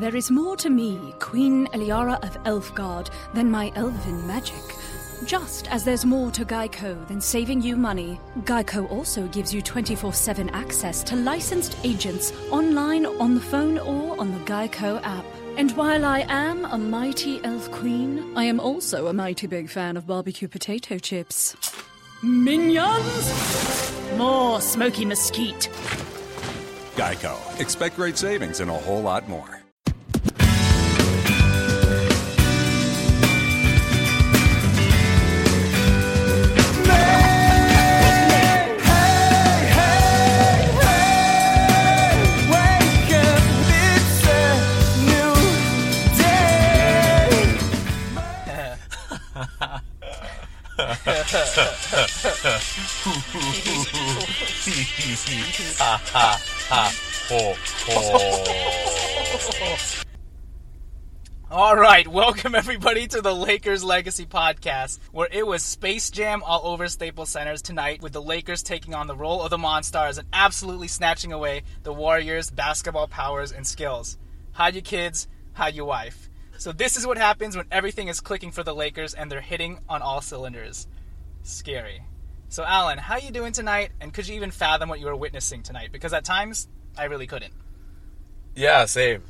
There is more to me, Queen Eliara of Elfgard, than my elven magic. Just as there's more to Geico than saving you money, Geico also gives you 24/7 access to licensed agents online, on the phone, or on the Geico app. And while I am a mighty elf queen, I am also a mighty big fan of barbecue potato chips. Minions! More smoky mesquite. Geico. Expect great savings and a whole lot more. All right, welcome everybody to the Lakers Legacy Podcast, where it was Space Jam all over Staples Centers tonight, with the Lakers taking on the role of the Monstars and absolutely snatching away the Warriors' basketball powers and skills. Hide your kids, hide your wife. So this is what happens when everything is clicking for the Lakers and they're hitting on all cylinders. Scary. So Alan, how you doing tonight? And could you even fathom what you were witnessing tonight? Because at times, I really couldn't. Yeah, same.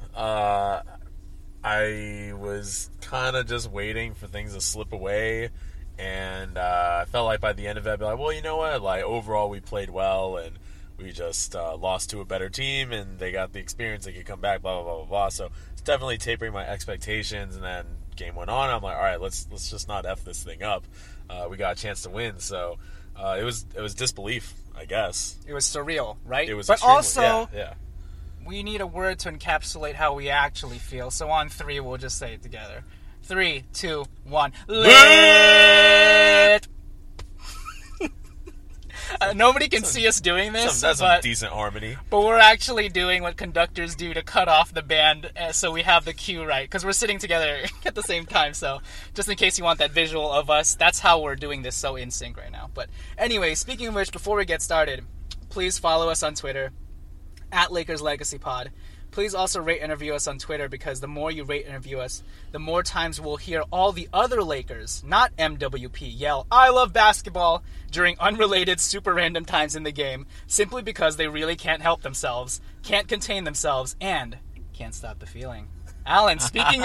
I was kind of just waiting for things to slip away, and I felt like by the end of it, I'd be like, well, you know what? Like, overall, we played well, and we just lost to a better team, and they got the experience, they could come back, blah, blah, blah, blah, blah. So it's definitely tapering my expectations, and then game went on. I'm like, all right, let's just not F this thing up. We got a chance to win, so it was disbelief, I guess. It was surreal, right? It was but extremely, also, yeah. We need a word to encapsulate how we actually feel. So on 3, we'll just say it together. 3, 2, 1. Lit! Nobody can see us doing this. That's some decent harmony. But we're actually doing what conductors do to cut off the band so we have the cue right. Because we're sitting together at the same time. So just in case you want that visual of us, that's how we're doing this so in sync right now. But anyway, speaking of which, before we get started, please follow us on Twitter, at Lakers Legacy Pod. Please also rate and review us on Twitter, because the more you rate and review us, the more times we'll hear all the other Lakers, not MWP, yell, "I love basketball," during unrelated, super random times in the game, simply because they really can't help themselves, can't contain themselves, and can't stop the feeling. Alan, speaking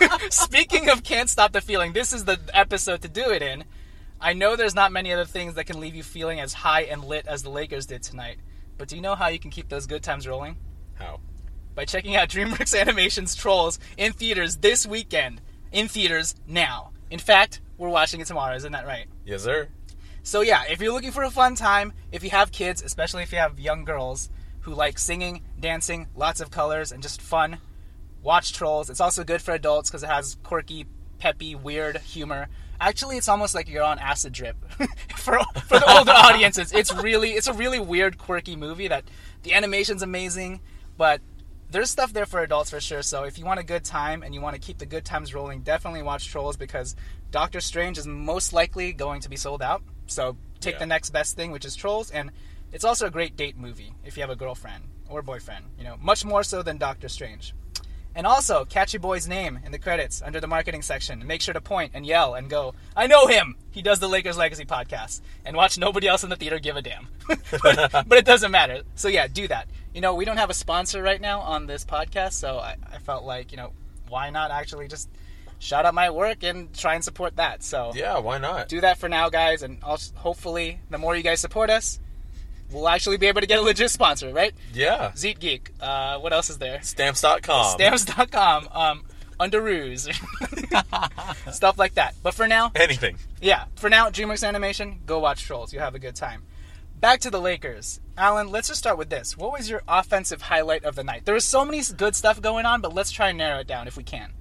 of can't stop the feeling, this is the episode to do it in. I know there's not many other things that can leave you feeling as high and lit as the Lakers did tonight. But do you know how you can keep those good times rolling? How? By checking out DreamWorks Animation's Trolls in theaters this weekend. In theaters now. In fact, we're watching it tomorrow, isn't that right? Yes, sir. So yeah, if you're looking for a fun time, if you have kids, especially if you have young girls who like singing, dancing, lots of colors, and just fun, watch Trolls. It's also good for adults because it has quirky, peppy, weird humor. Actually, it's almost like you're on acid drip for the older audiences. It's a really weird, quirky movie that the animation's amazing, but there's stuff there for adults for sure. So if you want a good time and you want to keep the good times rolling, definitely watch Trolls, because Doctor Strange is most likely going to be sold out. So take the next best thing, which is Trolls, and it's also a great date movie if you have a girlfriend or boyfriend. You know, much more so than Doctor Strange. And also, catch your boy's name in the credits under the marketing section, and make sure to point and yell and go, "I know him! He does the Lakers Legacy Podcast," and watch nobody else in the theater give a damn. but it doesn't matter. So yeah, do that. You know, we don't have a sponsor right now on this podcast, so I felt like, you know, why not actually just shout out my work and try and support that? So yeah, why not? Do that for now, guys, and hopefully the more you guys support us, we'll actually be able to get a legit sponsor, right? Yeah. ZeetGeek. What else is there? Stamps.com. Stamps.com. Underoos. Stuff like that. But for now... anything. Yeah. For now, DreamWorks Animation, go watch Trolls. You'll have a good time. Back to the Lakers. Alan, let's just start with this. What was your offensive highlight of the night? There was so many good stuff going on, but let's try and narrow it down if we can.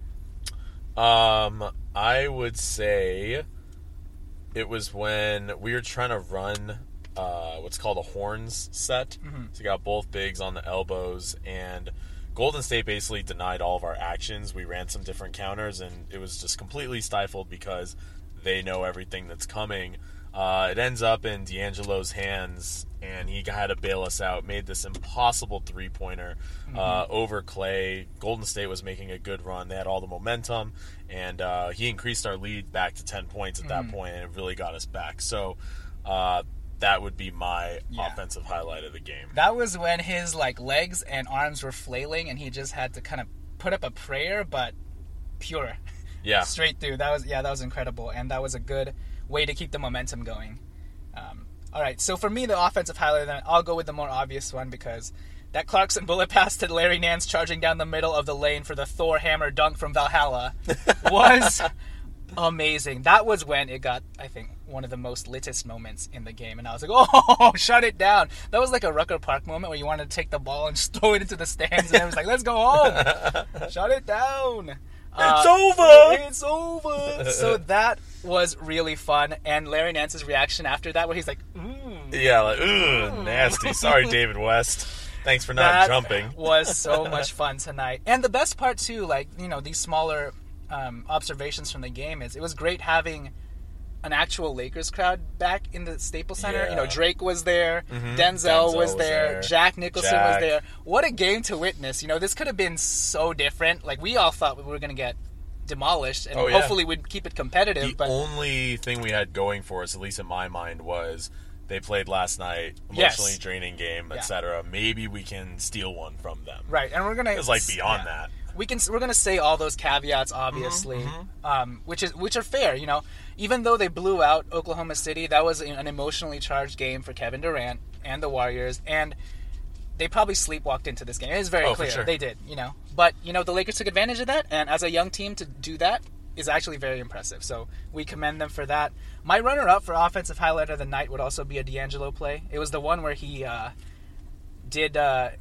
I would say it was when we were trying to run... what's called a horns set. Mm-hmm. So you got both bigs on the elbows, and Golden State basically denied all of our actions. We ran some different counters, and it was just completely stifled because they know everything that's coming. It ends up in D'Angelo's hands, and he had to bail us out. Made this impossible three-pointer over Clay. Golden State was making a good run. They had all the momentum, and he increased our lead back to 10 points at that point, and it really got us back. So that would be my offensive highlight of the game. That was when his legs and arms were flailing, and he just had to kind of put up a prayer, but pure. Yeah. Straight through. That was incredible, and that was a good way to keep the momentum going. All right, so for me, the offensive highlight, then I'll go with the more obvious one, because that Clarkson bullet pass to Larry Nance charging down the middle of the lane for the Thor hammer dunk from Valhalla was amazing. That was when it got, I think, one of the most litest moments in the game, and I was like, oh, shut it down. That was like a Rucker Park moment where you wanted to take the ball and just throw it into the stands, and I was like, let's go home. Shut it down. It's over! It's over! So that was really fun, and Larry Nance's reaction after that, where he's like, Yeah, ooh, nasty. Sorry, David West. Thanks for not jumping. Was so much fun tonight. And the best part, too, these smaller observations from the game is it was great having an actual Lakers crowd back in the Staples Center. Yeah. Drake was there, Denzel was there, Jack Nicholson was there. What a game to witness. This could have been so different. We all thought we were going to get demolished, and hopefully we'd keep it competitive. The only thing we had going for us, at least in my mind, was they played last night, emotionally draining game, etc. Maybe we can steal one from them. Right, and we're going to... It's beyond that. We're going to say all those caveats, obviously, which are fair. Even though they blew out Oklahoma City, that was an emotionally charged game for Kevin Durant and the Warriors, and they probably sleepwalked into this game. It is very clear. Sure. They did, But, the Lakers took advantage of that, and as a young team to do that is actually very impressive. So we commend them for that. My runner-up for offensive highlight of the night would also be a D'Angelo play. It was the one where he did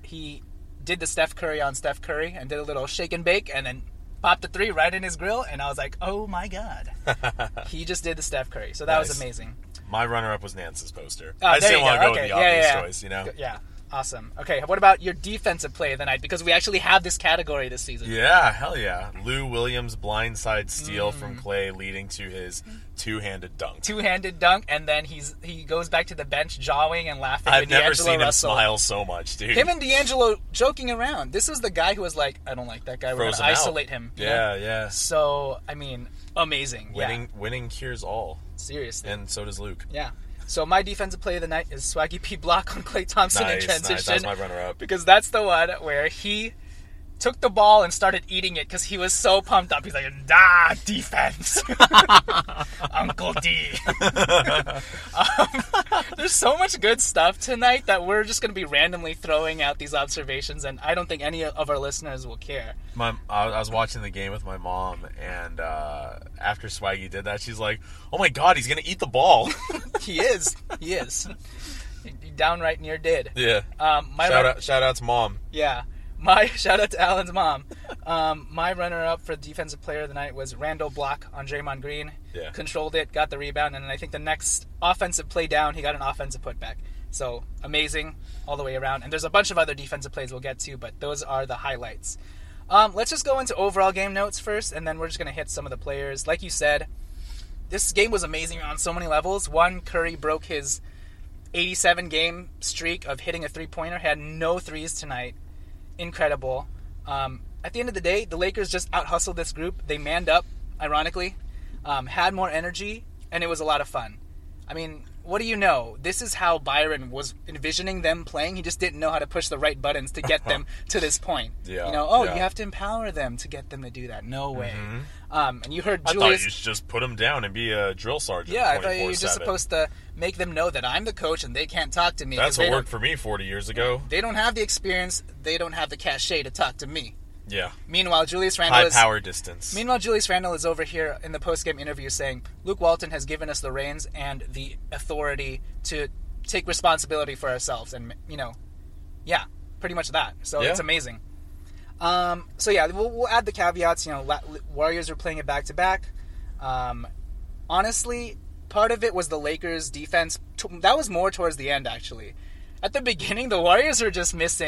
the Steph Curry on Steph Curry and did a little shake and bake and then popped the three right in his grill, and I was like, oh my God. He just did the Steph Curry, so that was amazing. My runner-up was Nance's poster. I just didn't want to go with the obvious choice, Yeah, awesome. Okay, what about your defensive play of the night? Because we actually have this category this season. Yeah, hell yeah. Lou Williams' blindside steal from Clay leading to his two-handed dunk. And then he goes back to the bench jawing and laughing. I've never seen him smile so much, dude. Him and D'Angelo joking around. This was the guy who was like, I don't like that guy. We're going to isolate him. Yeah. So, amazing. Winning cures all. Seriously. And so does Luke. Yeah. So my defensive play of the night is Swaggy P block on Klay Thompson in transition. Nice. That's my runner-up. Because that's the one where he took the ball and started eating it because he was so pumped up. He's like, defense. Uncle D. There's so much good stuff tonight that we're just going to be randomly throwing out these observations, and I don't think any of our listeners will care. I was watching the game with my mom, and after Swaggy did that, she's like, oh my God, he's going to eat the ball. He is. He downright near did. Yeah. Shout out to Mom. Yeah. Shout out to Alan's mom. My runner-up for defensive player of the night was Randall block on Draymond Green. Yeah. Controlled it, got the rebound, and then I think the next offensive play down, he got an offensive putback. So, amazing all the way around. And there's a bunch of other defensive plays we'll get to, but those are the highlights. Let's just go into overall game notes first, and then we're just going to hit some of the players. Like you said, this game was amazing on so many levels. One, Curry broke his 87-game streak of hitting a three-pointer. Had no threes tonight. Incredible. At the end of the day, the Lakers just out-hustled this group. They manned up, ironically, had more energy, and it was a lot of fun. What do you know? This is how Byron was envisioning them playing. He just didn't know how to push the right buttons to get them to this point. Yeah. You have to empower them to get them to do that. No way. And you heard Julius... I thought you should just put them down and be a drill sergeant 24/7. Yeah, I thought you were just supposed to make them know that I'm the coach and they can't talk to me. That's what worked for me 40 years ago. They don't have the experience. They don't have the cachet to talk to me. Yeah. Meanwhile, Julius Randle High power distance. Meanwhile, Julius Randle is over here in the post-game interview saying, Luke Walton has given us the reins and the authority to take responsibility for ourselves. And, pretty much that. So it's amazing. We'll add the caveats. Warriors are playing it back-to-back. Honestly, part of it was the Lakers' defense. That was more towards the end, actually. At the beginning, the Warriors are just missing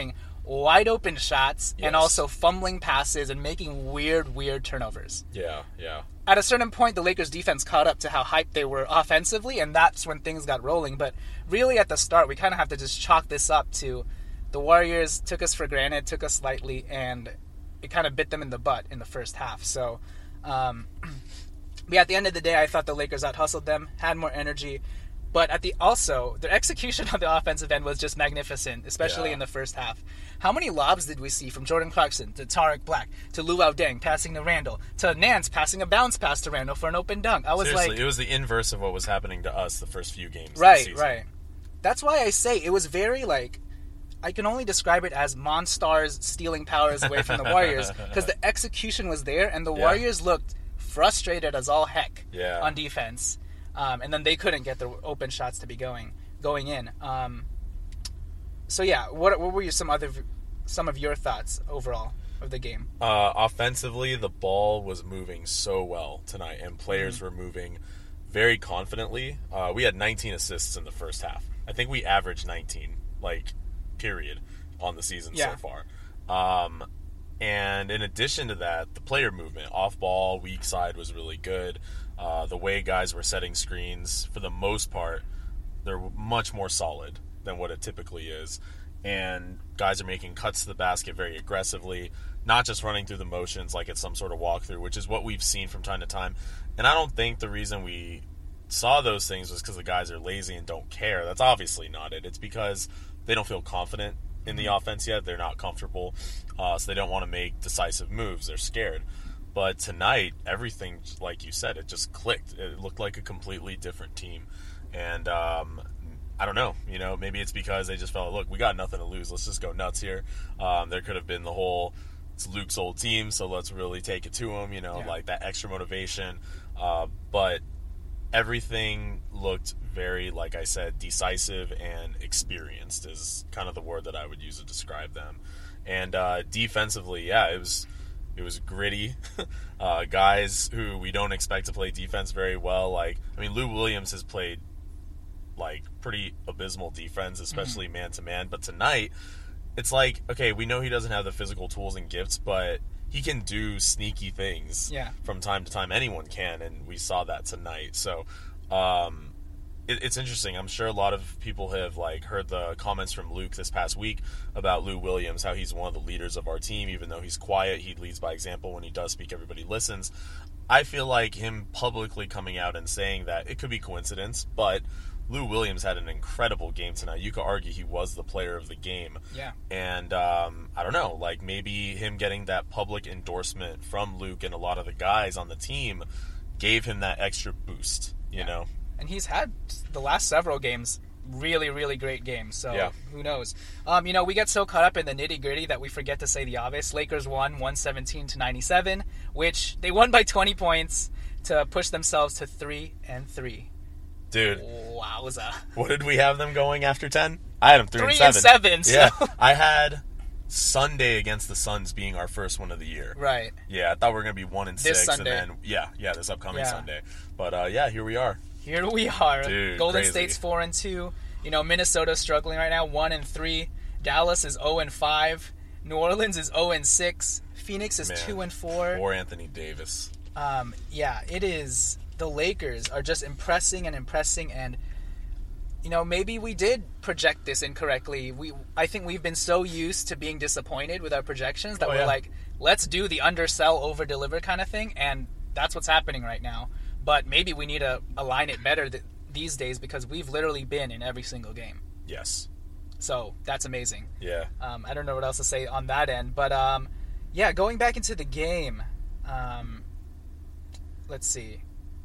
wide open shots Yes. and also fumbling passes and making weird turnovers. Yeah. At a certain point, the Lakers defense caught up to how hyped they were offensively, and that's when things got rolling. But really at the start, we kind of have to just chalk this up to the Warriors took us for granted, took us lightly, and it kind of bit them in the butt in the first half. So, but at the end of the day, I thought the Lakers out-hustled them, had more energy. But also, their execution on the offensive end was just magnificent, especially in the first half. How many lobs did we see from Jordan Clarkson to Tarek Black to Luau Deng passing to Randall to Nance passing a bounce pass to Randall for an open dunk? I was Seriously, like, it was the inverse of what was happening to us the first few games. right, this season. right. That's why I say it was very like, I can only describe it as Monstars stealing powers away from the Warriors because the execution was there and the Warriors looked frustrated as all heck on defense. And then they couldn't get their open shots to be going in. So yeah, what were some of your thoughts overall of the game? Offensively, the ball was moving so well tonight, and players were moving very confidently. We had 19 assists in the first half. I think we averaged 19, period, on the season so far. And in addition to that, the player movement, off ball, weak side was really good. The way guys were setting screens, for the most part, they're much more solid than what it typically is. And guys are making cuts to the basket very aggressively, not just running through the motions like it's some sort of walkthrough, which is what we've seen from time to time. And I don't think the reason we saw those things was because the guys are lazy and don't care. That's obviously not it. It's because they don't feel confident in the offense yet. They're not comfortable, so they don't want to make decisive moves. They're scared. But tonight, everything, like you said, it just clicked. It looked like a completely different team. And I don't know, maybe it's because they just felt, look, we got nothing to lose. Let's just go nuts here. There could have been the whole, it's Luke's old team, so let's really take it to him, like that extra motivation. But everything looked very, like I said, decisive and experienced is kind of the word that I would use to describe them. And defensively, it was gritty. Guys who we don't expect to play defense very well. Lou Williams has played pretty abysmal defense, especially man-to-man. But tonight, it's okay, we know he doesn't have the physical tools and gifts, but he can do sneaky things from time to time. Anyone can, and we saw that tonight. So it's interesting. I'm sure a lot of people have heard the comments from Luke this past week about Lou Williams, how he's one of the leaders of our team. Even though he's quiet, he leads by example. When he does speak, everybody listens. I feel like him publicly coming out and saying that, it could be coincidence, but Lou Williams had an incredible game tonight. You could argue he was the player of the game. Yeah. And I don't know, maybe him getting that public endorsement from Luke and a lot of the guys on the team gave him that extra boost, you know? And he's had the last several games really, really great games. So who knows? We get so caught up in the nitty-gritty that we forget to say the obvious. Lakers won 117-97, which they won by 20 points to push themselves to 3-3. Dude. Wowza. What did we have them going after 10? I had them 3-7. Yeah. I had Sunday against the Suns being our first one of the year. Right. Yeah, I thought we were going to be 1-6. This Sunday. And then, this upcoming Sunday. But, here we are. Here we are. Dude, Golden crazy. State's 4-2. Minnesota's struggling right now, 1-3. Dallas is 0-5. New Orleans is 0-6. Phoenix is 2-4. Poor Anthony Davis. It is. The Lakers are just impressing, and maybe we did project this incorrectly. I think we've been so used to being disappointed with our projections that we're let's do the undersell, over deliver kind of thing, and that's what's happening right now. But maybe we need to align it better these days because we've literally been in every single game. Yes. So that's amazing. Yeah. I don't know what else to say on that end, but going back into the game. Let's see.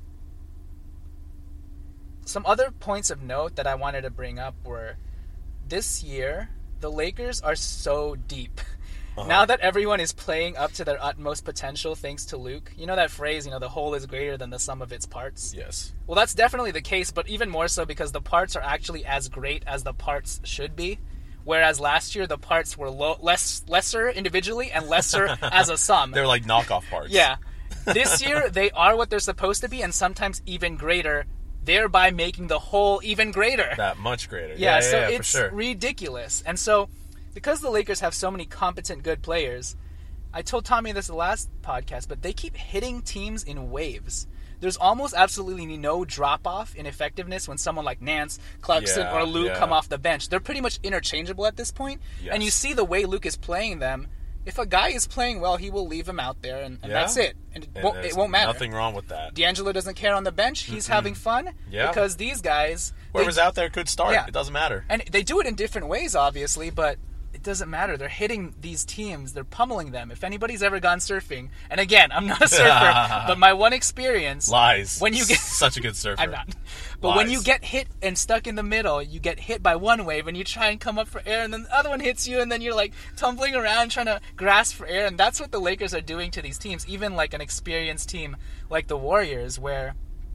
Some other points of note that I wanted to bring up were this year, the Lakers are so deep. Now that everyone is playing up to their utmost potential thanks to Luke, you know that phrase, the whole is greater than the sum of its parts? Yes. Well, that's definitely the case, but even more so because the parts are actually as great as the parts should be. Whereas last year, the parts were lesser individually and lesser as a sum. They're like knockoff parts. Yeah. This year, they are what they're supposed to be and sometimes even greater, thereby making the whole even greater. That much greater. So it's for sure. ridiculous. And so because the Lakers have so many competent, good players, I told Tommy this the last podcast, but they keep hitting teams in waves. There's almost absolutely no drop-off in effectiveness when someone like Nance, Clarkson, or Luke come off the bench. They're pretty much interchangeable at this point. Yes. And you see the way Luke is playing them. If a guy is playing well, he will leave him out there, and that's it. And it won't matter. Nothing wrong with that. D'Angelo doesn't care on the bench. He's having fun because these guys... Whoever's out there could start. Yeah. It doesn't matter. And they do it in different ways, obviously, but it doesn't matter. They're hitting these teams. They're pummeling them. If anybody's ever gone surfing, and again, I'm not a surfer, but my one experience... Lies. When you get such a good surfer. I'm not. But when you get hit and stuck in the middle, you get hit by one wave, and you try and come up for air, and then the other one hits you, and then you're like tumbling around trying to grasp for air, and that's what the Lakers are doing to these teams, even like an experienced team like the Warriors, where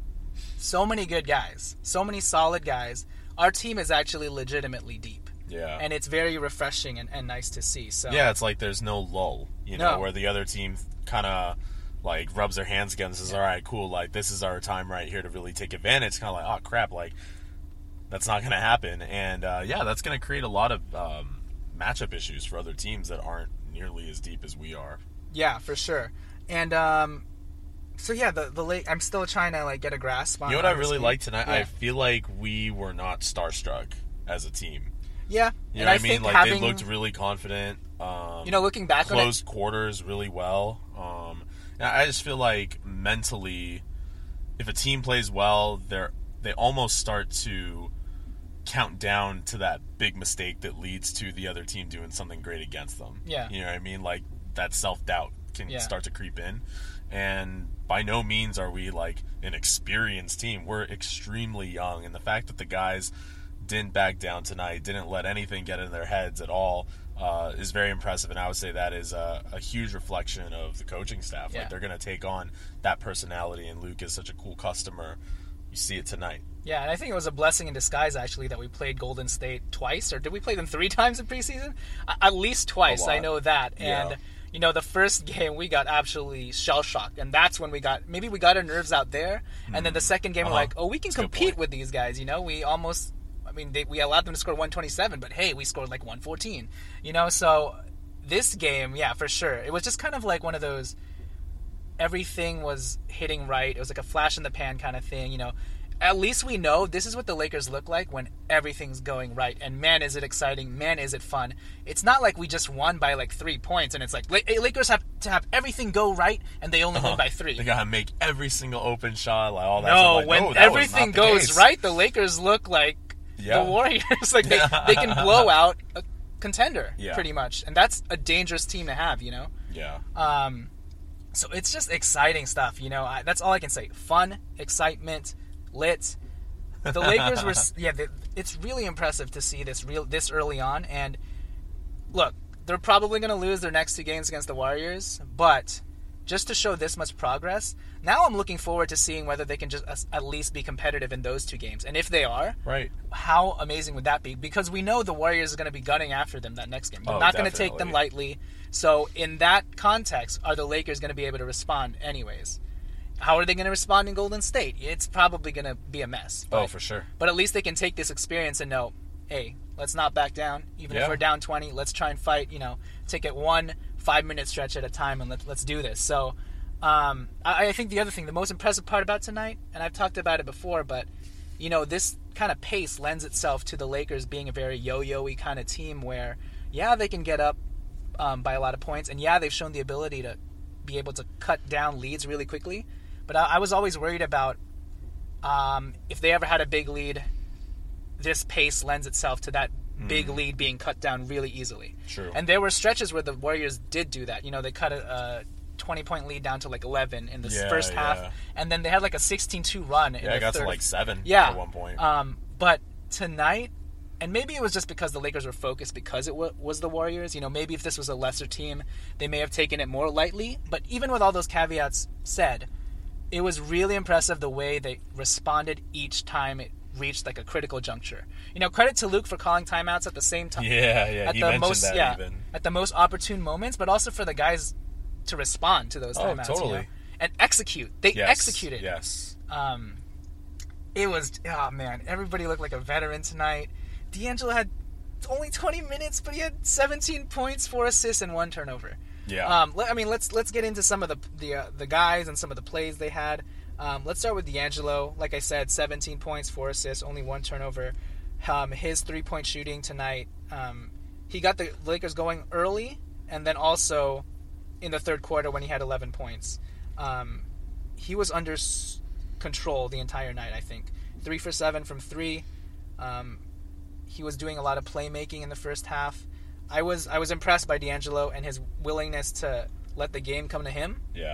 so many good guys, so many solid guys. Our team is actually legitimately deep. Yeah. And it's very refreshing and nice to see. So yeah, it's like there's no lull, where the other team kind of like rubs their hands against and says, all right, cool, like this is our time right here to really take advantage. Kind of like, oh crap, like that's not going to happen. And that's going to create a lot of matchup issues for other teams that aren't nearly as deep as we are. Yeah, for sure. And so yeah, the late, I'm still trying to like get a grasp on. You know what I really liked tonight? Yeah. I feel like we were not starstruck as a team. Yeah, you know what I mean? Like they looked really confident. Looking back on it, closed quarters really well. I just feel like mentally, if a team plays well, they almost start to count down to that big mistake that leads to the other team doing something great against them. Yeah, you know what I mean? Like that self-doubt can start to creep in, and by no means are we like an experienced team. We're extremely young, and the fact that the guys didn't back down tonight, didn't let anything get in their heads at all, is very impressive. And I would say that is a huge reflection of the coaching staff. Like they're going to take on that personality, and Luke is such a cool customer. You see it tonight. Yeah, and I think it was a blessing in disguise, actually, that we played Golden State twice. Or did we play them 3 times in preseason? At least twice, I know that. And, the first game we got absolutely shell-shocked. And that's when we got our nerves out there. And then the second game, we're like, we can compete with these guys. We almost... we allowed them to score 127, but hey, we scored like 114. So this game, yeah, for sure. It was just kind of like one of those, everything was hitting right. It was like a flash in the pan kind of thing, At least we know this is what the Lakers look like when everything's going right. And man, is it exciting. Man, is it fun. It's not like we just won by like 3 points and it's like, Lakers have to have everything go right and they only win by 3. They got to make every single open shot, like all that. No, when everything goes right, the Lakers look like the Warriors. Like they can blow out a contender pretty much, and that's a dangerous team to have. So it's just exciting stuff. That's all I can say. Fun, excitement, lit. The Lakers were it's really impressive to see this early on. And look, they're probably going to lose their next 2 games against the Warriors, but just to show this much progress, now I'm looking forward to seeing whether they can just at least be competitive in those 2 games. And if they are, how amazing would that be? Because we know the Warriors are going to be gunning after them that next game. They're not going to take them lightly. So in that context, are the Lakers going to be able to respond anyways? How are they going to respond in Golden State? It's probably going to be a mess. For sure. But at least they can take this experience and know, hey, let's not back down. Even if we're down 20, let's try and fight, take it 1 5-minute stretch at a time, and let's do this. So I think the other thing, the most impressive part about tonight, and I've talked about it before, but this kind of pace lends itself to the Lakers being a very yo-yo-y kind of team where they can get up by a lot of points, and they've shown the ability to be able to cut down leads really quickly, but I was always worried about if they ever had a big lead, this pace lends itself to that big lead being cut down really easily. True. And there were stretches where the Warriors did do that. They cut a 20-point lead down to like 11 in the first half, and then they had like a 16-2 run. It got to like 7 at one point. But tonight, and maybe it was just because the Lakers were focused because it was the Warriors. Maybe if this was a lesser team, they may have taken it more lightly. But even with all those caveats said, it was really impressive the way they responded each time it reached like a critical juncture. Credit to Luke for calling timeouts at the same time. At the most opportune moments, but also for the guys to respond to those timeouts. Totally. And execute. They executed. Yes. It was, everybody looked like a veteran tonight. D'Angelo had only 20 minutes, but he had 17 points, 4 assists, and 1 turnover. Yeah. Let's get into some of the guys and some of the plays they had. Let's start with D'Angelo. Like I said, 17 points, 4 assists, only 1 turnover. His 3-point shooting tonight, he got the Lakers going early, and then also in the third quarter when he had 11 points. He was under control the entire night, I think. 3 for 7 from 3. He was doing a lot of playmaking in the first half. I was impressed by D'Angelo and his willingness to let the game come to him. Yeah.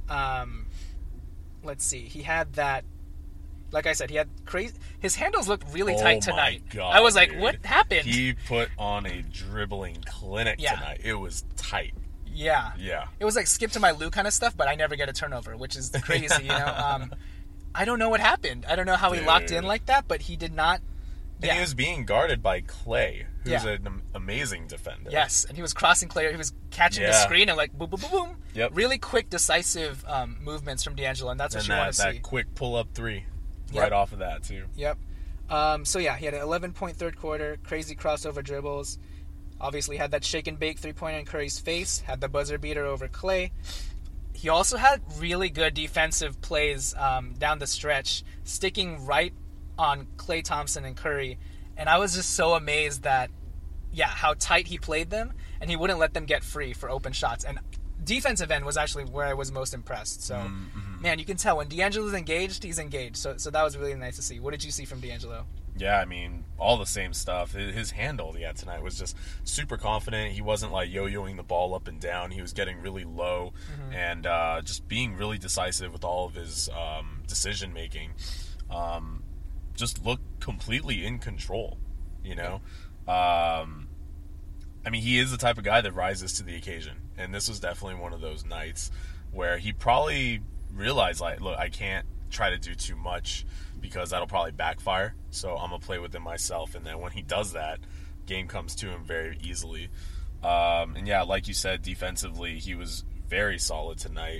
Let's see. He had that. Like I said, he had crazy. His handles looked really tight tonight. Oh my God, I was like, dude. "What happened?" He put on a dribbling clinic tonight. It was tight. Yeah. Yeah. It was like skip to my Lou kind of stuff, but I never get a turnover, which is crazy. I don't know what happened. I don't know how he locked in like that, but he did not. And he was being guarded by Clay, who's Yeah. an amazing defender. Yes, and he was crossing Clay. He was catching the screen and like boom, boom, boom, boom. Yep. Really quick, decisive movements from D'Angelo, and that's what you want to see. That quick pull-up 3 Yep. right off of that, too. Yep. So yeah, he had an 11-point third quarter, crazy crossover dribbles. Obviously had that shake and bake 3-pointer in Curry's face. Had the buzzer beater over Clay. He also had really good defensive plays down the stretch, sticking right on Klay Thompson and Curry, and I was just so amazed that, how tight he played them, and he wouldn't let them get free for open shots. And defensive end was actually where I was most impressed. So, man, you can tell when D'Angelo's engaged, he's engaged. So that was really nice to see. What did you see from D'Angelo? Yeah, I mean, all the same stuff. His handle, tonight was just super confident. He wasn't, like, yo-yoing the ball up and down. He was getting really low and just being really decisive with all of his decision-making. Just looked completely in control, you know? I mean, he is the type of guy that rises to the occasion. And this was definitely one of those nights where he probably realized, like, look, I can't try to do too much because that'll probably backfire. So I'm going to play with him myself. And then when he does that, game comes to him very easily. And yeah, like you said, defensively, he was very solid tonight.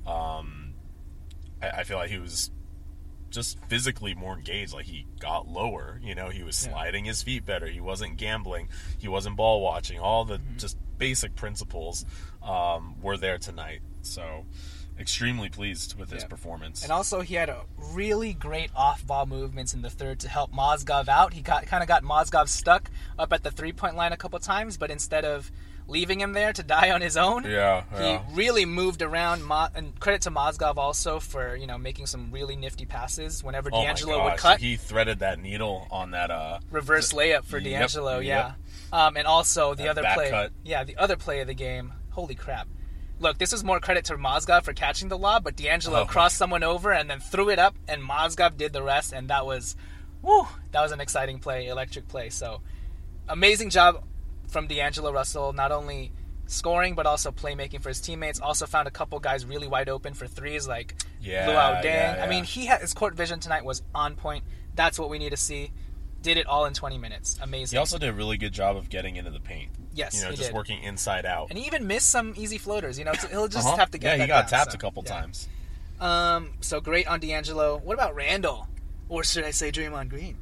I feel like he was just physically more engaged. Like, he got lower, you know, he was sliding his feet better. He wasn't gambling. He wasn't ball watching. All the just basic principles were there tonight. So extremely pleased with his performance. And also he had a really great off-ball movements in the third to help Mozgov out. He kind of got Mozgov stuck up at the three-point line a couple times, but instead of leaving him there to die on his own, he really moved around. And credit to Mozgov also for, you know, making some really nifty passes whenever D'Angelo would cut. He threaded that needle on that reverse layup for D'Angelo. And also the other play, cut. the other play of the game. Holy crap! Look, this is more credit to Mozgov for catching the lob, but D'Angelo crossed someone over and then threw it up, and Mozgov did the rest, and that was an exciting play, electric play. So, amazing job from D'Angelo Russell, not only scoring, but also playmaking for his teammates. Also found a couple guys really wide open for threes, like Luau Deng. I mean, his court vision tonight was on point. That's what we need to see. Did it all in 20 minutes. Amazing. He also did a really good job of getting into the paint. Yes, you know, he just did. working inside out. And he even missed some easy floaters. You know, he'll just have to get that he got down, tapped a couple times. So great on D'Angelo. What about Randall? Or should I say Draymond Green?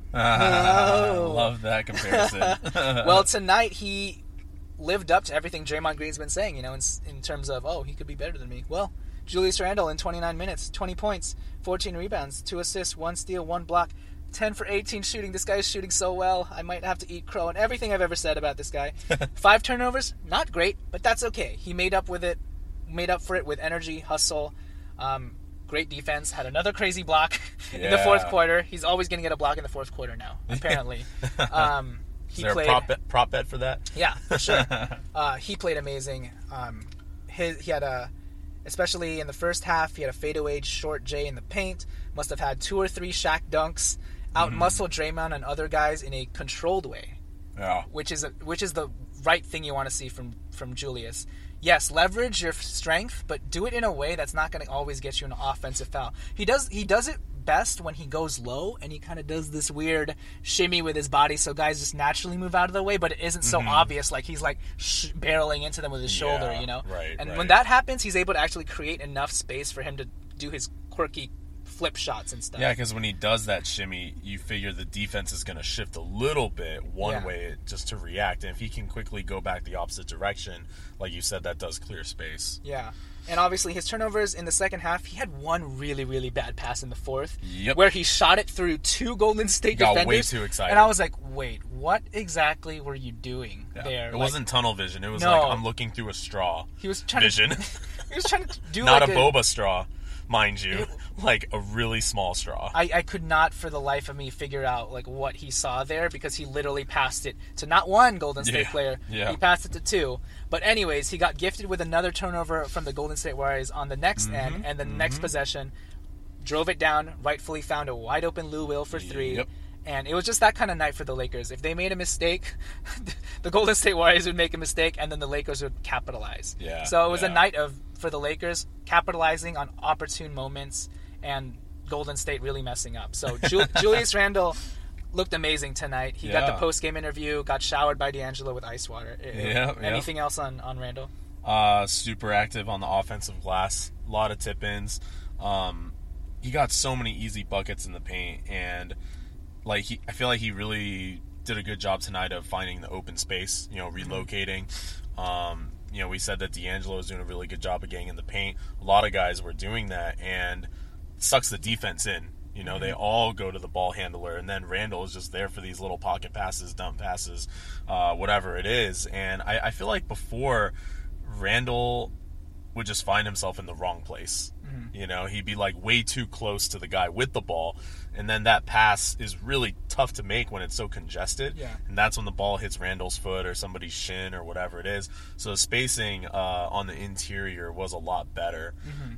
Love that comparison. Well, tonight he lived up to everything Draymond Green's been saying, you know, in terms of, he could be better than me. Well, Julius Randle in 29 minutes, 20 points, 14 rebounds, 2 assists, 1 steal, 1 block, 10 for 18 shooting. This guy is shooting so well. I might have to eat crow and everything I've ever said about this guy. 5 turnovers, not great, but that's okay. He made up for it with energy, hustle, great defense, had another crazy block in the fourth quarter. He's always going to get a block in the fourth quarter now, apparently. Is there a prop bet for that? Yeah, for sure. He played amazing. He had especially in the first half, he had a fadeaway short J in the paint. Must have had 2 or 3 Shaq dunks. Out-muscled Draymond and other guys in a controlled way. Yeah. Which is the right thing you want to see from Julius. Yes, leverage your strength, but do it in a way that's not going to always get you an offensive foul. He does it best when he goes low and he kind of does this weird shimmy with his body so guys just naturally move out of the way, but it isn't so obvious, like he's like barreling into them with his shoulder, you know? Right. When that happens, he's able to actually create enough space for him to do his quirky flip shots and stuff. Yeah, because when he does that shimmy, you figure the defense is going to shift a little bit one way just to react. And if he can quickly go back the opposite direction, like you said, that does clear space. Yeah. And obviously his turnovers in the second half, he had one really, really bad pass in the fourth. Yep. Where he shot it through 2 Golden State Got defenders. way too excited. And I was like, wait, what exactly were you doing there? It wasn't tunnel vision. It was No. like, I'm looking through a straw. He was trying vision. He was trying to do Not like a boba straw, mind you. Like a really small straw. I could not for the life of me figure out like what he saw there, because he literally passed it to not one Golden State player. Yeah. He passed it to 2. But anyways, he got gifted with another turnover from the Golden State Warriors on the next end, and the next possession drove it down, rightfully found a wide open Lou Will for 3. Yep. And it was just that kind of night for the Lakers. If they made a mistake, the Golden State Warriors would make a mistake, and then the Lakers would capitalize. Yeah, So it was a yeah. night for the Lakers capitalizing on opportune moments, and Golden State really messing up. So Julius Randle looked amazing tonight. He got the post-game interview, got showered by D'Angelo with ice water. Anything else on Randle? Super active on the offensive glass. A lot of tip-ins. He got so many easy buckets in the paint, and I feel like he really did a good job tonight of finding the open space, relocating. We said that D'Angelo was doing a really good job of getting in the paint. A lot of guys were doing that, and it sucks the defense in. They all go to the ball handler, and then Randle is just there for these little pocket passes, dump passes, whatever it is. And I feel like before, Randle would just find himself in the wrong place. He'd be like way too close to the guy with the ball, and then that pass is really tough to make when it's so congested. Yeah. And that's when the ball hits Randle's foot or somebody's shin or whatever it is. So the spacing on the interior was a lot better.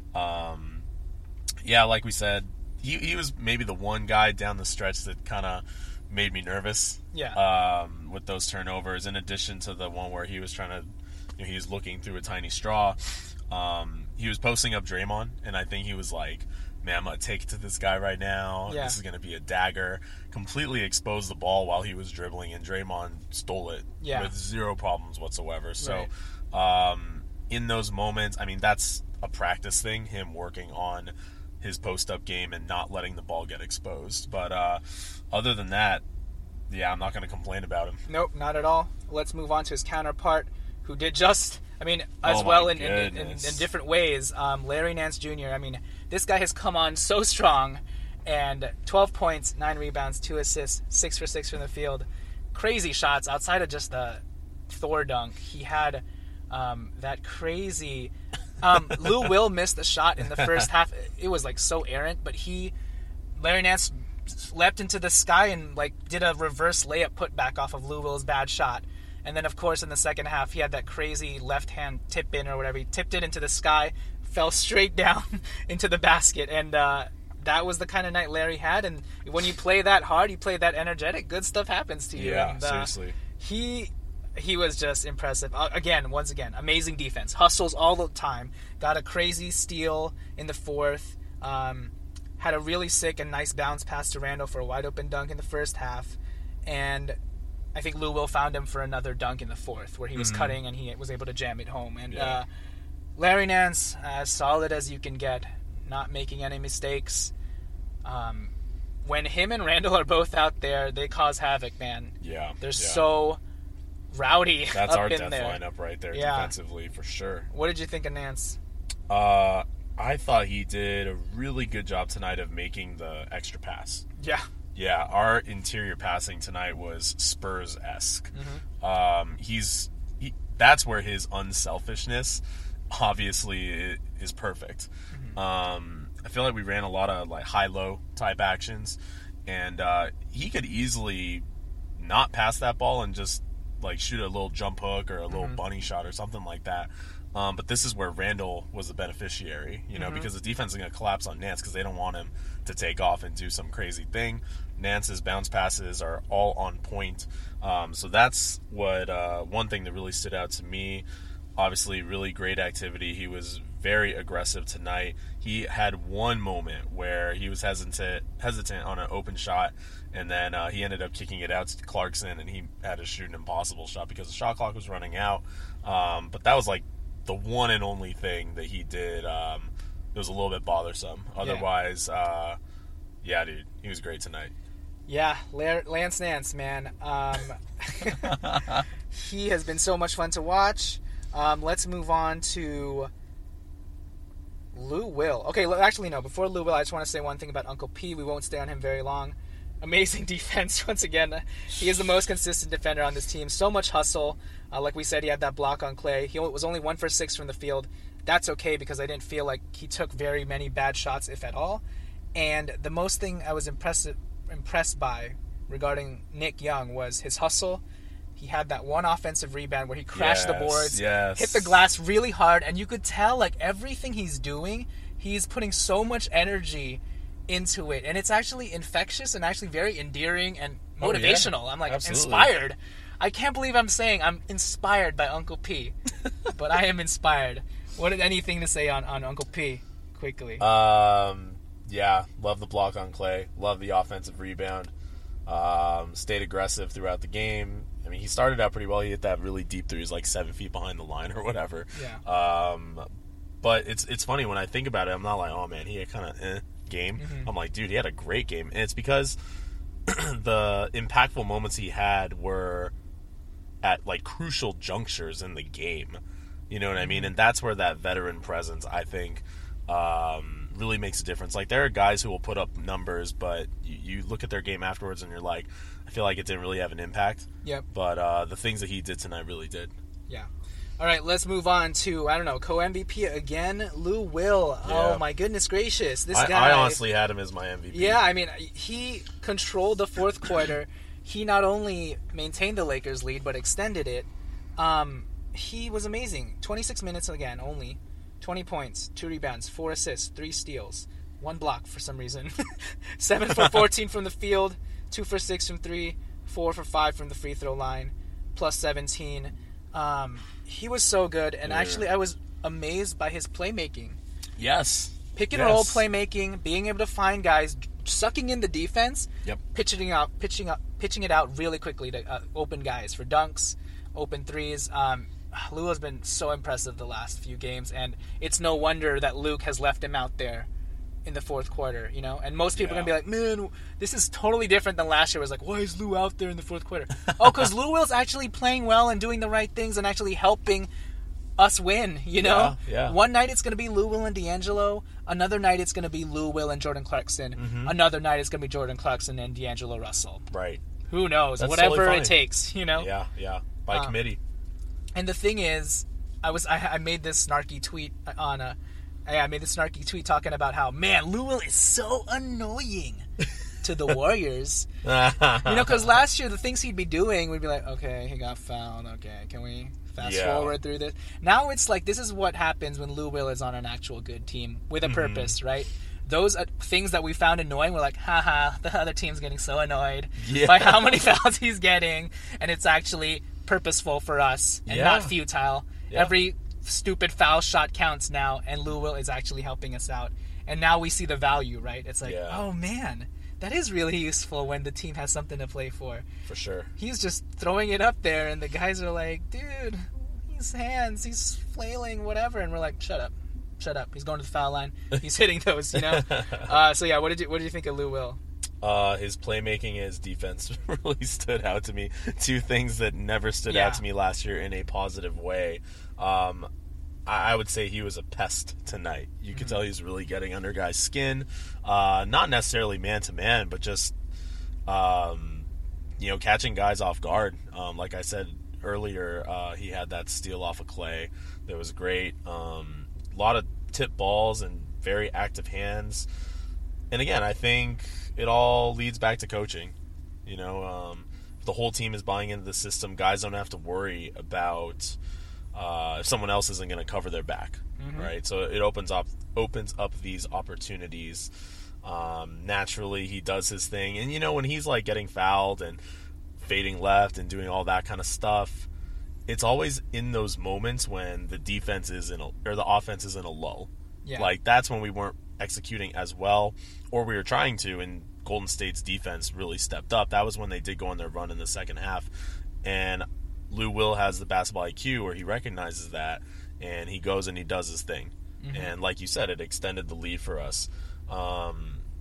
Like we said, he was maybe the one guy down the stretch that kind of made me nervous. With those turnovers, in addition to the one where he was trying to, he was looking through a tiny straw. He was posting up Draymond, and I think he was like, man, I'm going to take it to this guy right now. Yeah. This is going to be a dagger. Completely exposed the ball while he was dribbling, and Draymond stole it with zero problems whatsoever. So in those moments, I mean, that's a practice thing, him working on his post-up game and not letting the ball get exposed. But other than that, I'm not going to complain about him. Nope, not at all. Let's move on to his counterpart, who did just... in different ways. Larry Nance Jr., this guy has come on so strong, and 12 points, 9 rebounds, 2 assists, 6 for 6 from the field. Crazy shots outside of just the Thor dunk. He had that crazy... Lou Will missed the shot in the first half. It was so errant, but Larry Nance leapt into the sky and did a reverse layup putback off of Lou Will's bad shot. And then, of course, in the second half, he had that crazy left-hand tip-in or whatever. He tipped it into the sky, fell straight down into the basket. And that was the kind of night Larry had. And when you play that hard, you play that energetic, good stuff happens to you. Yeah, and, seriously. He was just impressive. Once again, amazing defense. Hustles all the time. Got a crazy steal in the fourth. Had a really sick and nice bounce pass to Randle for a wide-open dunk in the first half. And... I think Lou Will found him for another dunk in the fourth, where he was cutting and he was able to jam it home. And Larry Nance, as solid as you can get, not making any mistakes. When him and Randle are both out there, they cause havoc, man. Yeah, they're so rowdy. That's up our in death there. lineup right there, defensively for sure. What did you think of Nance? I thought he did a really good job tonight of making the extra pass. Yeah, our interior passing tonight was Spurs-esque. That's where his unselfishness obviously is perfect. I feel like we ran a lot of high-low type actions, and he could easily not pass that ball and just shoot a little jump hook or a little bunny shot or something like that. But this is where Randle was the beneficiary, because the defense is going to collapse on Nance because they don't want him to take off and do some crazy thing. Nance's bounce passes are all on point. So that's what one thing that really stood out to me. Obviously, really great activity. He was very aggressive tonight. He had one moment where he was hesitant on an open shot, and then he ended up kicking it out to Clarkson, and he had to shoot an impossible shot because the shot clock was running out. But that was the one and only thing that he did it was a little bit bothersome. Otherwise, yeah, dude, he was great tonight. Yeah, Lance Nance, man. He has been so much fun to watch. Let's move on to Lou Will. Okay, actually, no. Before Lou Will, I just want to say one thing about Uncle P. We won't stay on him very long. Amazing defense, once again. He is the most consistent defender on this team. So much hustle. Like we said, he had that block on Clay. He was only 1 for 6 from the field. That's okay, because I didn't feel like he took very many bad shots, if at all. And the most thing I was impressed by regarding Nick Young was his hustle. He had that one offensive rebound where he crashed the boards, hit the glass really hard, and you could tell, like, everything he's doing, he's putting so much energy into it, and it's actually infectious and actually very endearing and motivational. I'm like, inspired. I can't believe I'm saying I'm inspired by Uncle P, but I am inspired. Anything to say on Uncle P quickly? Yeah, love the block on Clay, love the offensive rebound, stayed aggressive throughout the game. I mean, he started out pretty well. He hit that really deep three. He was like 7 feet behind the line or whatever. Yeah. But it's funny when I think about it. I'm not like, oh man, he had kind of game. Mm-hmm. I'm like, dude, he had a great game, and it's because the impactful moments he had were at like crucial junctures in the game. You know what I mean? And that's where that veteran presence, I think, really makes a difference. Like, there are guys who will put up numbers, but you look at their game afterwards and you're like, I feel like it didn't really have an impact. Yep. But the things that he did tonight really did. Yeah. All right, let's move on to, I don't know, co-MVP again, Lou Will. Yeah. Oh, my goodness gracious. This I guy. I honestly had him as my MVP. Yeah, I mean, he controlled the fourth quarter. He not only maintained the Lakers' lead, but extended it. He was amazing. 26 minutes again, only. 20 points, 2 rebounds, 4 assists, 3 steals, 1 block for some reason. 7 for 14 from the field, 2 for 6 from 3, 4 for 5 from the free throw line, plus 17. He was so good, and actually I was amazed by his playmaking. Yes. Pick and roll playmaking, being able to find guys, sucking in the defense, pitching it out really quickly to open guys for dunks, open threes. Lou has been so impressive the last few games, and it's no wonder that Luke has left him out there in the fourth quarter, you know? And most people are going to be like, man, this is totally different than last year. It was like, why is Lou out there in the fourth quarter? Oh, because Lou Will's actually playing well and doing the right things and actually helping us win, you know? Yeah. One night it's going to be Lou Will and D'Angelo. Another night it's going to be Lou Will and Jordan Clarkson. Mm-hmm. Another night it's going to be Jordan Clarkson and D'Angelo Russell. Right. Who knows? That's Whatever totally it takes, you know? Yeah. By committee. And the thing is, I made this snarky tweet I made this snarky tweet talking about how, man, Lou Will is so annoying to the Warriors. You know, because last year the things he'd be doing, we'd be like, okay, he got fouled. Okay, can we fast forward through this? Now it's like, this is what happens when Lou Will is on an actual good team with a purpose, right? Those things that we found annoying, we're like, haha, the other team's getting so annoyed by how many fouls he's getting, and it's actually purposeful for us and not futile. Every stupid foul shot counts now, and Lou Will is actually helping us out. And now we see the value, right? It's like, oh man, that is really useful when the team has something to play for. For sure. He's just throwing it up there, and the guys are like, dude, his hands, he's flailing, whatever. And we're like, shut up. He's going to the foul line. He's hitting those, you know? So yeah, what did you think of Lou Will? His playmaking and his defense really stood out to me. 2 things that never stood out to me last year in a positive way. I would say he was a pest tonight. You could tell he's really getting under guys' skin. Not necessarily man-to-man, but just, catching guys off guard. Like I said earlier, he had that steal off of Clay that was great. A lot of tip balls and very active hands. And again, I think it all leads back to coaching. You know, the whole team is buying into the system. Guys don't have to worry about if someone else isn't going to cover their back, right? So it opens up these opportunities. Naturally, he does his thing, and you know, when he's like getting fouled and fading left and doing all that kind of stuff, it's always in those moments when the defense is the offense is in a lull. Yeah. Like, that's when we weren't executing as well, or we were trying to, and Golden State's defense really stepped up. That was when they did go on their run in the second half, and Lou Will has the basketball IQ where he recognizes that, and he goes and he does his thing. And like you said, it extended the lead for us. So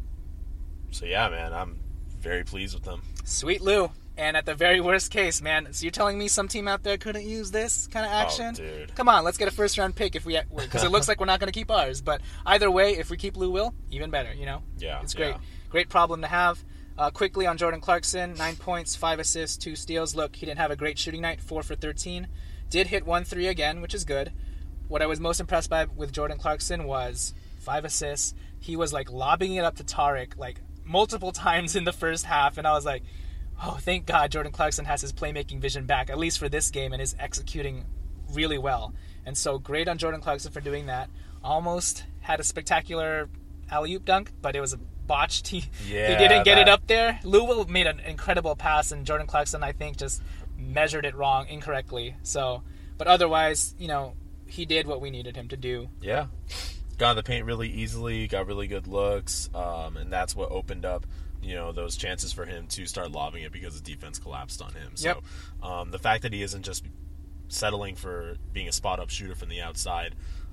yeah, man, I'm very pleased with them. Sweet Lou. And at the very worst case, man, so you're telling me some team out there couldn't use this kind of action? Oh, dude. Come on, let's get a first-round pick because it looks like we're not going to keep ours. But either way, if we keep Lou Will, even better, you know? Yeah. It's great. Yeah. Great problem to have. Quickly on Jordan Clarkson, 9 points, 5 assists, 2 steals. Look, he didn't have a great shooting night, 4 for 13. Did hit 1-3 again, which is good. What I was most impressed by with Jordan Clarkson was 5 assists. He was, like, lobbing it up to Tariq, like, multiple times in the first half, and I was like, oh, thank God Jordan Clarkson has his playmaking vision back, at least for this game, and is executing really well. And so great on Jordan Clarkson for doing that. Almost had a spectacular alley-oop dunk, but it was botched. He didn't get it up there. Lou Will made an incredible pass, and Jordan Clarkson, I think, just measured it wrong, incorrectly. So, but otherwise, you know, he did what we needed him to do. Yeah. Got in the paint really easily, got really good looks, and that's what opened up, you know, those chances for him to start lobbing it because the defense collapsed on him. So the fact that he isn't just settling for being a spot-up shooter from the outside,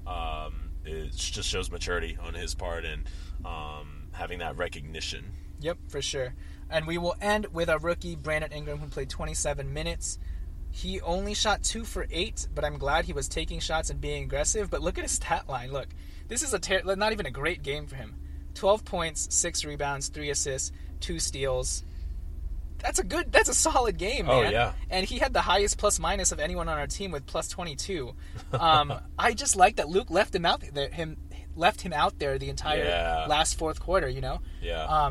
it just shows maturity on his part and having that recognition. Yep, for sure. And we will end with our rookie, Brandon Ingram, who played 27 minutes. He only shot 2 for 8, but I'm glad he was taking shots and being aggressive. But look at his stat line. Look, this is not even a great game for him. 12 points, 6 rebounds, 3 assists, 2 steals. That's a solid game, man. Oh, yeah. And he had the highest plus-minus of anyone on our team with plus 22. I just like that Luke left him out there the entire last fourth quarter, you know? Yeah.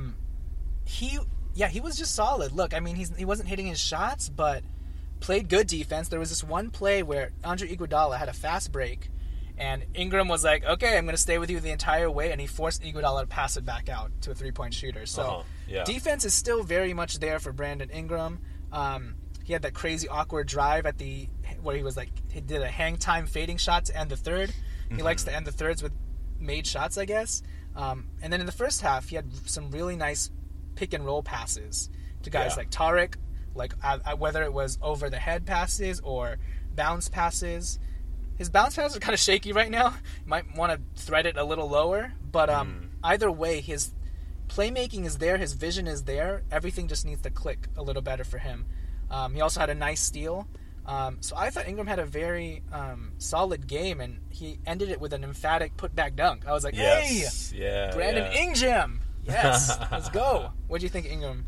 He was just solid. Look, I mean, he wasn't hitting his shots, but played good defense. There was this one play where Andre Iguodala had a fast break, and Ingram was like, okay, I'm going to stay with you the entire way, and he forced Iguodala to pass it back out to a three-point shooter. So defense is still very much there for Brandon Ingram. He had that crazy awkward drive where he did a hang time fading shot to end the third. He likes to end the thirds with made shots, I guess. And then in the first half, he had some really nice pick and roll passes to guys like Tariq, like whether it was over the head passes or bounce passes. His bounce passes are kind of shaky right now. You might want to thread it a little lower, but either way, his playmaking is there, his vision is there. Everything just needs to click a little better for him. He also had a nice steal. So I thought Ingram had a very solid game, and he ended it with an emphatic putback dunk. I was like, hey, Brandon Ingram. Yes, let's go. What do you think, Ingram?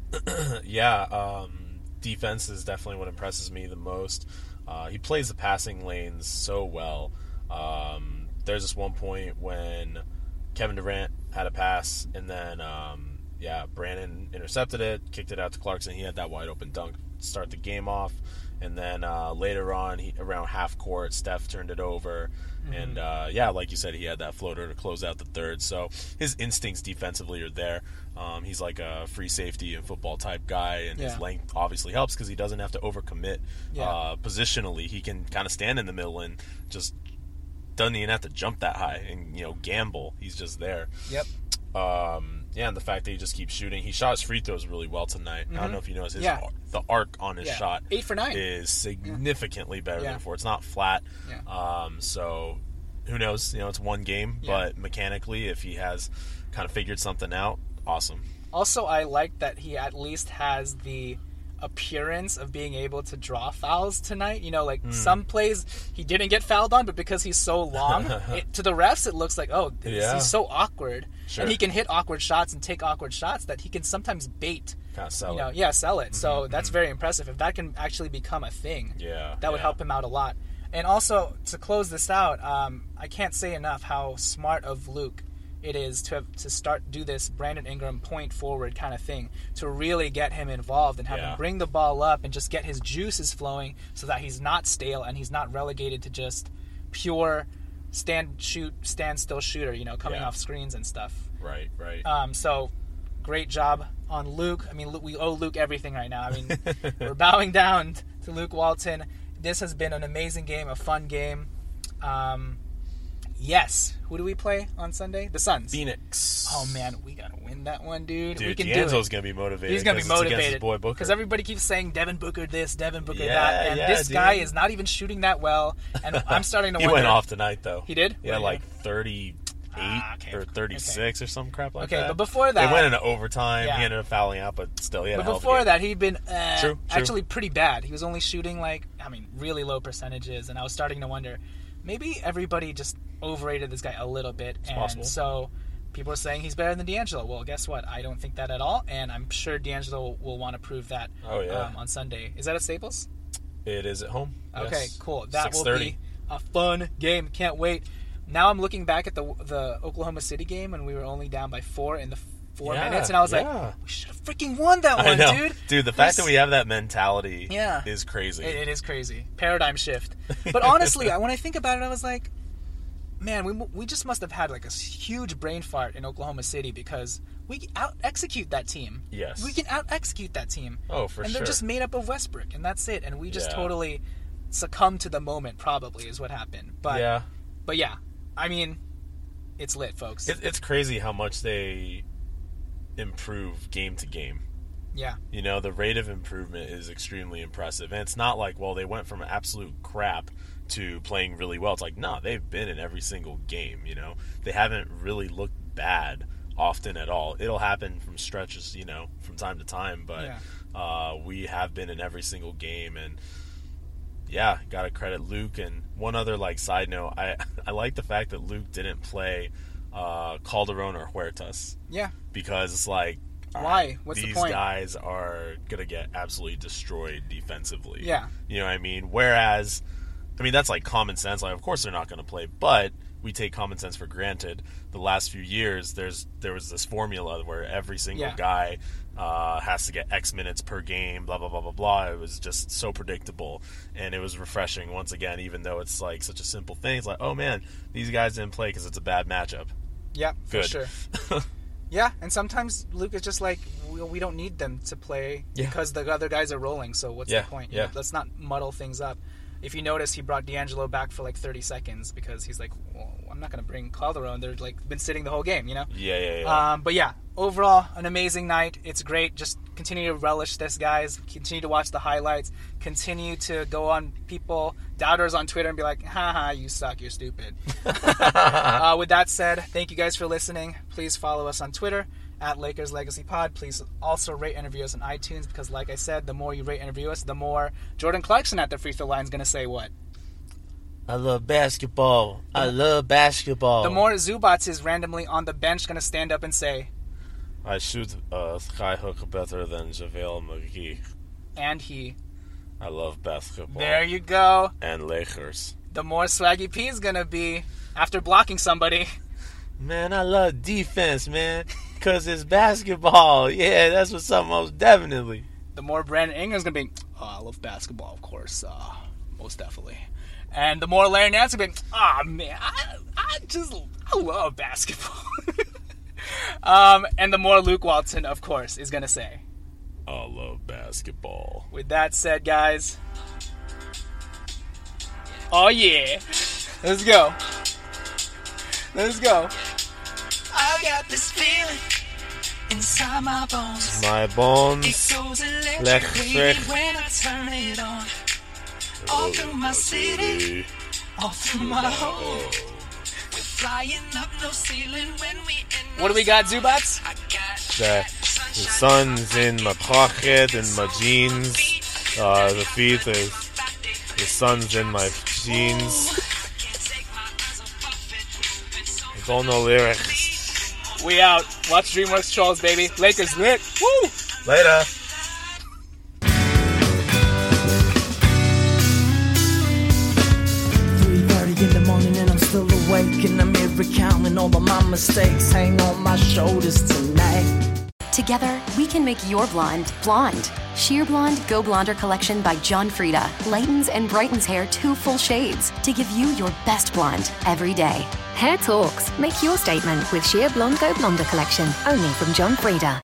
Defense is definitely what impresses me the most. He plays the passing lanes so well. There's this one point when Kevin Durant had a pass, and then Brandon intercepted it, kicked it out to Clarkson. He had that wide open dunk to start the game off. And then later on, around half court, Steph turned it over. And, like you said, he had that floater to close out the third. So his instincts defensively are there. He's like a free safety and football type guy, and his length obviously helps because he doesn't have to overcommit positionally. He can kind of stand in the middle and just doesn't even have to jump that high and, gamble. He's just there. Yep. And the fact that he just keeps shooting. He shot his free throws really well tonight. I don't know if you noticed the arc on his shot 8 for 9 is significantly better than before. It's not flat. So who knows? It's one game, but mechanically, if he has kind of figured something out, awesome. Also, I like that he at least has the appearance of being able to draw fouls tonight. Some plays he didn't get fouled on, but because he's so long, to the refs it looks like, he's so awkward. Sure. And he can hit awkward shots and take awkward shots that he can sometimes bait. Sell it. So that's very impressive. If that can actually become a thing, that would help him out a lot. And also, to close this out, I can't say enough how smart of Luke it is to do this Brandon Ingram point forward kind of thing, to really get him involved and have him bring the ball up and just get his juices flowing so that he's not stale and he's not relegated to just pure stand still shooter, coming off screens and stuff. Right. So great job on Luke. I mean, we owe Luke everything right now. I mean, we're bowing down to Luke Walton. This has been an amazing game, a fun game. Yes. Who do we play on Sunday? The Suns. Phoenix. Oh, man, we got to win that one, dude. We can D'Angelo's do it. going to be motivated. He's going to be motivated. Against his boy Booker. Because everybody keeps saying Devin Booker this, Devin Booker that. And this guy is not even shooting that well. And I'm starting to wonder. He went off tonight, though. He did? Yeah, like 38 or 36 or some crap like that. Okay, but before that... They went into overtime. Yeah. He ended up fouling out, but still, he had a hell of a before game. that, he'd been True. actually pretty bad. He was only shooting, really low percentages. And I was starting to wonder, maybe everybody just overrated this guy a little bit. It's possible. So people are saying he's better than D'Angelo. Well, guess what? I don't think that at all. And I'm sure D'Angelo will want to prove that on Sunday. Is that at Staples? It is at home. Okay, yes. cool. That will 6:30. be a fun game. Can't wait. Now I'm looking back at the Oklahoma City game, and we were only down by 4 in the 4 minutes, and I was like, we should have freaking won that one, dude. Dude, the fact that we have that mentality is crazy. It is crazy. Paradigm shift. But honestly, when I think about it, I was like, man, we just must have had like a huge brain fart in Oklahoma City because we out-execute that team. Yes. We can out-execute that team. Oh, for sure. And they're just made up of Westbrook, and that's it. And we just totally succumbed to the moment, probably, is what happened. But yeah, I mean, it's lit, folks. It's crazy how much they improve game to game. Yeah. You know, the rate of improvement is extremely impressive. And it's not like, well, they went from absolute crap to playing really well. It's like, no, they've been in every single game, you know. They haven't really looked bad often at all. It'll happen from stretches, you know, from time to time. But we have been in every single game. And, yeah, got to credit Luke. And one other, side note, I like the fact that Luke didn't play Calderon or Huertas. Yeah. Because it's like, why? What's the point? These guys are going to get absolutely destroyed defensively. Yeah. You know what I mean? Whereas, I mean, that's like common sense. Like, of course they're not going to play, but we take common sense for granted. The last few years, there was this formula where every single guy has to get X minutes per game, blah, blah, blah, blah, blah. It was just so predictable, and it was refreshing once again, even though it's like such a simple thing. It's like, oh, man, these guys didn't play because it's a bad matchup. Yeah, good. For sure. Yeah, and sometimes Luke is just like, we don't need them to play because the other guys are rolling, so what's the point? Yeah. Let's not muddle things up. If you notice, he brought D'Angelo back for 30 seconds because he's like, well, I'm not going to bring Calderon. They're been sitting the whole game, you know? Yeah. But yeah, overall, an amazing night. It's great. Just continue to relish this, guys. Continue to watch the highlights. Continue to go on doubters on Twitter and be like, haha, you suck, you're stupid. With that said, thank you guys for listening. Please follow us on Twitter at Lakers Legacy Pod. Please also rate and review us on iTunes because, like I said, the more you rate and review us, the more Jordan Clarkson at the free throw line is going to say what? I love basketball. I love basketball. The more Zubats is randomly on the bench going to stand up and say, I shoot skyhook better than JaVale McGee. And I love basketball. There you go. And Lakers. The more Swaggy P is going to be after blocking somebody. Man, I love defense, man. Because it's basketball. Yeah, that's what's up most definitely. The more Brandon Ingram's going to be, I love basketball, of course. Most definitely. And the more Larry Nance will be, man, I love basketball. And the more Luke Walton, of course, is going to say, I love basketball. With that said, guys, oh yeah, let's go. I got this feeling inside my bones. My bones. It goes electric when I turn it on. All through my city, all through my home. We're flying up no ceiling when we in. What do we got, Zubats? The sun's in my pocket and my jeans. The feet is the sun's in my jeans. I don't know lyrics. We out. Watch DreamWorks Trolls, baby. Lakers lit. Woo! Later. 3:30 in the morning and I'm still awake, and I'm here recounting all of my mistakes. Hang on my shoulders tonight. Together, we can make your blonde blonde. Sheer Blonde Go Blonder collection by John Frieda lightens and brightens hair 2 full shades to give you your best blonde every day. Hair talks. Make your statement with Sheer Blonde Go Blonder collection, only from John Frieda.